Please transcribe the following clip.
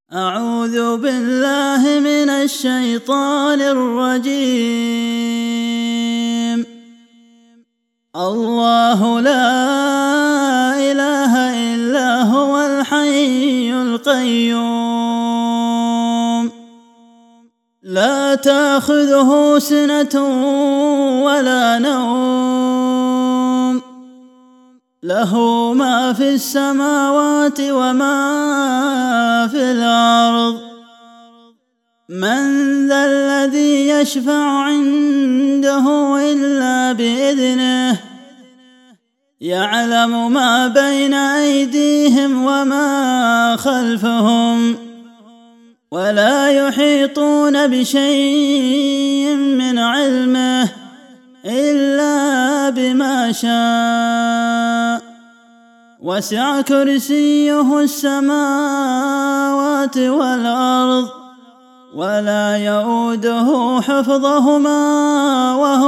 أعوذ بالله من الشيطان الرجيم. الله لا إله إلا هو الحي القيوم، لا تأخذه سنة ولا نوم، له ما في السماوات وما في الأرض. من ذا الذي يشفع عنده إلا بإذنه، يعلم ما بين أيديهم وما خلفهم، ولا يحيطون بشيء من علمه إلا بما شاء. وسع كرسيه السماوات والأرض، ولا يؤوده حفظهما وهو